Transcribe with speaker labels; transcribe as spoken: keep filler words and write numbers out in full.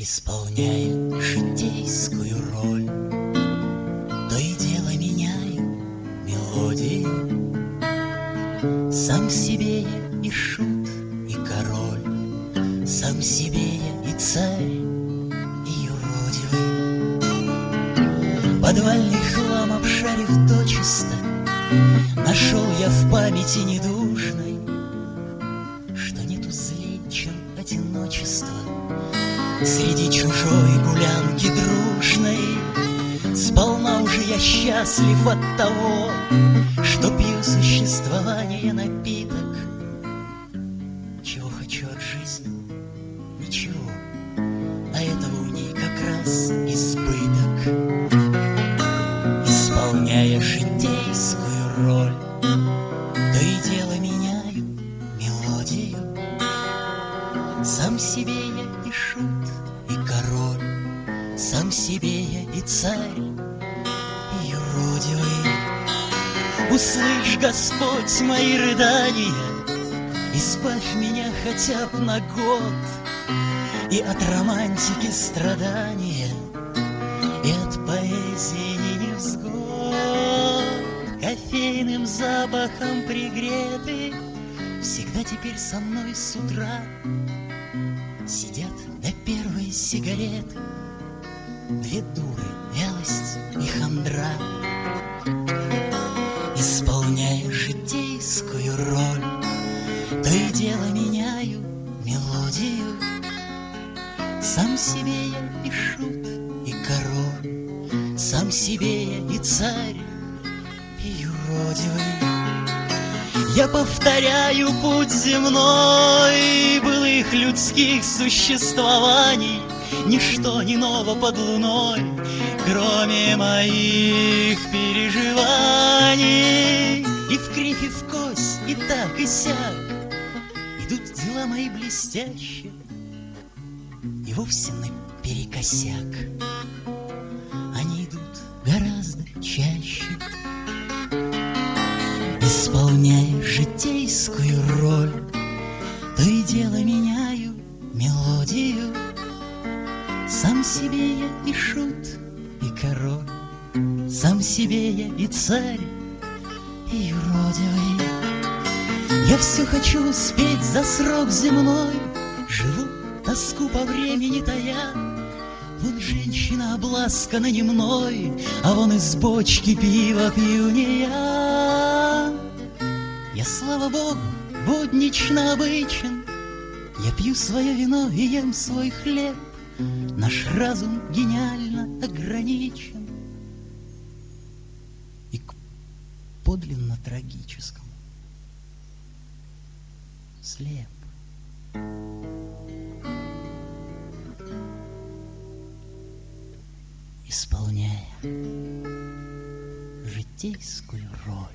Speaker 1: Исполняю житейскую роль, то и дело меняю мелодию. Сам себе я и шут, и король, сам себе я и царь, и юродивый. Подвальный хлам обшарив дочисто, нашел я в памяти недужной, что нету злей, чем одиночество среди чужой гулянки дружной. Сполна уже я счастлив от того, что пью существование напиток. Чего хочу от жизни? Ничего, а этого в ней как раз избыток. Исполняя житейскую роль, то и дело меняю мелодию. Сам себе я и шут, и король, сам себе я и царь, и юродивый. Услышь, Господь, мои рыдания, избавь меня хотя б на год и от романтики страдания, и от поэзии невзгод. Кофейным запахом пригреты всегда теперь со мной с утра сидят до первой сигареты две дуры, вялость и хандра. Исполняя житейскую роль, то и дело меняю мелодию. Сам себе я и шут, и король, сам себе я и царь, и юродивый. Я повторяю путь земной былых людских существований. Ничто не ново под луной, кроме моих переживаний. И в кривь, и в кость, и так, и сяк идут дела мои блестяще, и вовсе наперекосяк они идут гораздо чаще. Исполняя житейскую роль, то и дело меняю мелодию. Сам себе я и шут, и король, сам себе я и царь, и юродивый. Я все хочу успеть за срок земной, живу, тоску по времени тая. Вон женщина обласкана не мной, а вон из бочки пива пью не я. Я, слава Богу, буднично обычен, я пью свое вино и ем свой хлеб. Наш разум гениально ограничен и к подлинно трагическому слеп. Исполняя житейскую роль.